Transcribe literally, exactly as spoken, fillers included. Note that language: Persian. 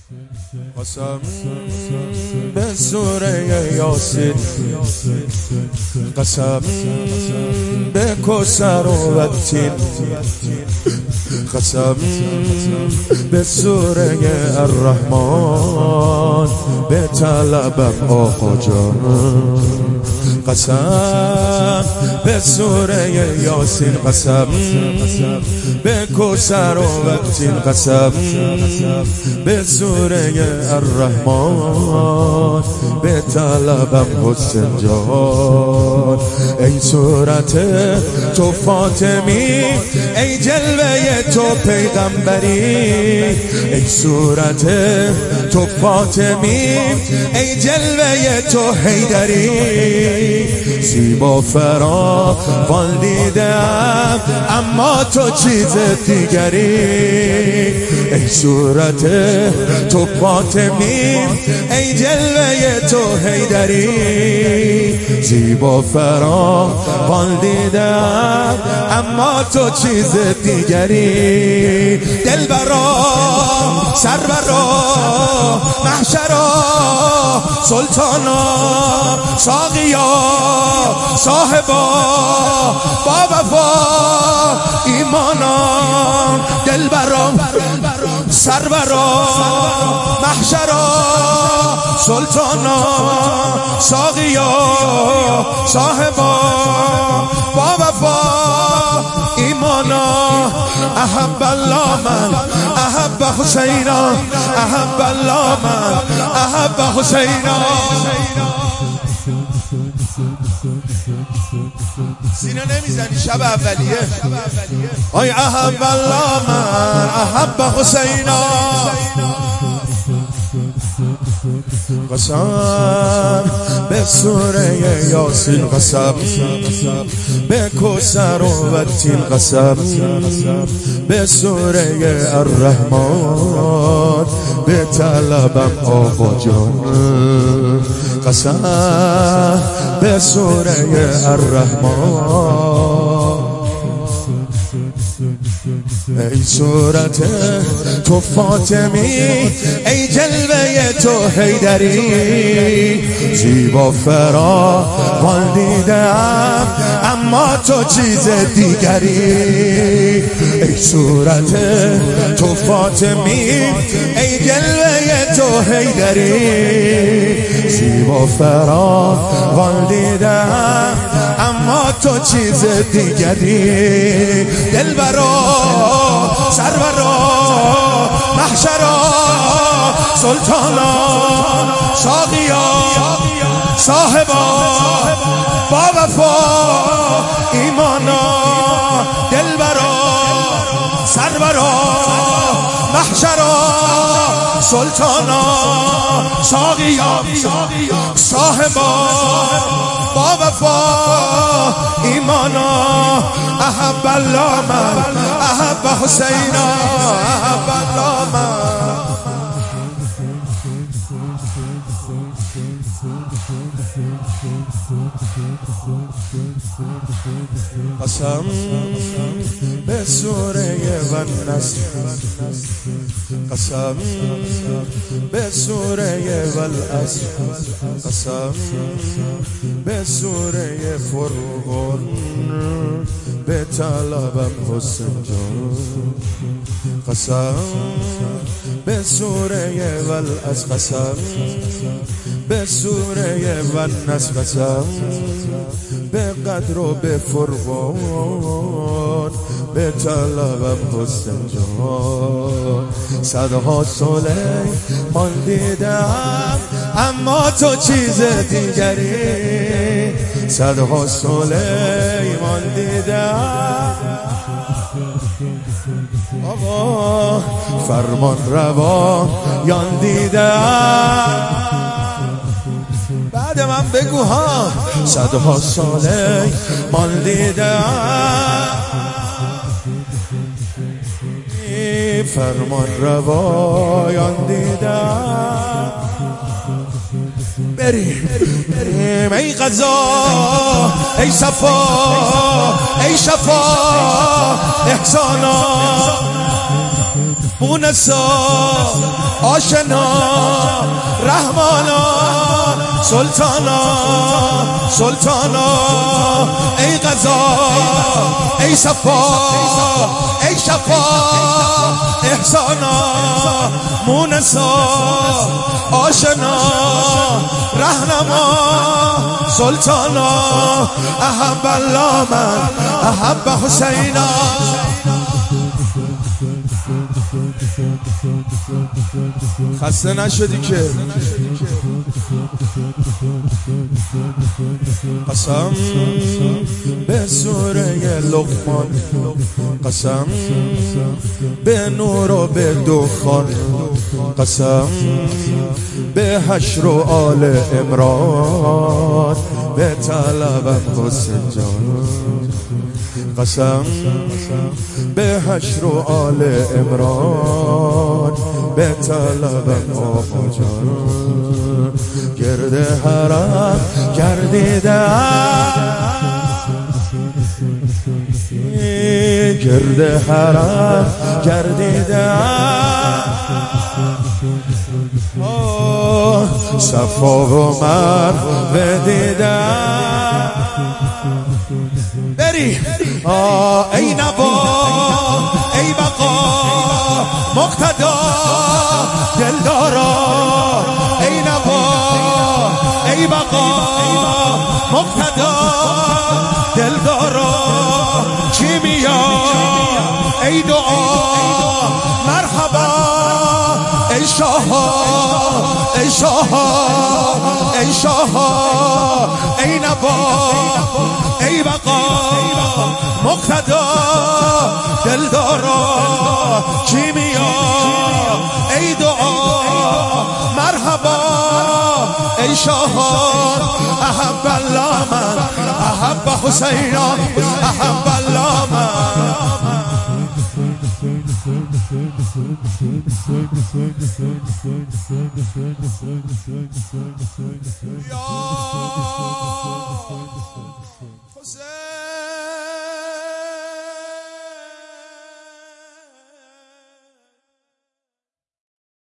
قسم به سوره یاسین، قسم به کوثر و تین، قسم به سوره الرحمن به طلبم آقا جان، قسم به سوره یاسین، قسم به کوثر و تین، قسم به سوره الرحمن به طلبم حسین جان. ای صورت تو فاطمی، ای جلوه تو پیغمبری، ای صورت تو فاطمی، ای جلوه تو حیدری، زیبا فراوان دیدم اما تو چیز دیگری. ای صورت تو فاطمی، ای جلوه تو حیدری، زیبا فراوان دیدم اما تو چیز دیگری. دلبرا سرورا محشرا سلطانا ساقیا صاحبا با وفا ایمانا. دلبرا سرورا محشرا سلطانا ساقیا صاحبا با وفا ایمانا. احب الله من احب حسینا، احب الله من احب حسینا. سینه نمیزنی شب اولیه. آی احب الله من احب حسینا. قسم به سوره یاسین، قسم به کوثر و تین، قسم به سوره الرحمن به طلبم آقا جان، قسم به سوره الرحمن. ای صورت تو فاطمی، ای جلوه تو حیدری، زیبا فراوان دیدم اما تو چیز دیگری. ای صورت تو فاطمی، ای جلوه تو حیدری، زیبا فراوان دیدم اما تو چیز دیگری. دلبرا سرورا محشرا سلطانا ساقیا صاحبا با وفا ایمانا. دلبرا سرورا محشرا سلطانا ساقیا صاحبا با وفا ایمانا. احب الله من احب حسینا، احب الله من. قسم به سوره والنصر، قسم به سوره والعصر، قسم به سوره فرقان به طلبم حسین جان، قسم به سوره والعصر، قسم به سوره والنصر، قسم به قدر و به فرقان به طلبم حسین جان. صدها سلیمان دیدم اما تو چیز دیگری، صدها سلیمان دیدم آقا فرمان روا یان دیدم. بعد من بگو ها. صدها سلیمان دیدم فرمان روایان دیدم. بریم بریم ای قضا ای صفا ای شفا احسانا مونسا آشنا رحمانا سلطانا سلطانا ای قضا ای صفا ای شفا احسانا مونسا آشنا رهنما سلطانا احب الله من احب حسینا خسته نشدی که قسم به سوره لقمان قسم به نور و به دخان قسم به حشر و آل عمران به طلبم حسین جان قسم به حشر و آل عمران به طلبم آقا جان گرد حرم گردیدم گرد حرم گردیدم صفا و مروه دیدم بری آه ای نبا ای بقا مقتدا دلدارا ای نبا ای بقا مقتدا دلدارا چی میاد ای دعا مرحبا ای شاها ای شاها ای شاها ای نبا ای بقا مقتدا دلدارا چی میاد ای دعا مرحبا ای شاهان احب الله من احب حسینا احب الله من یا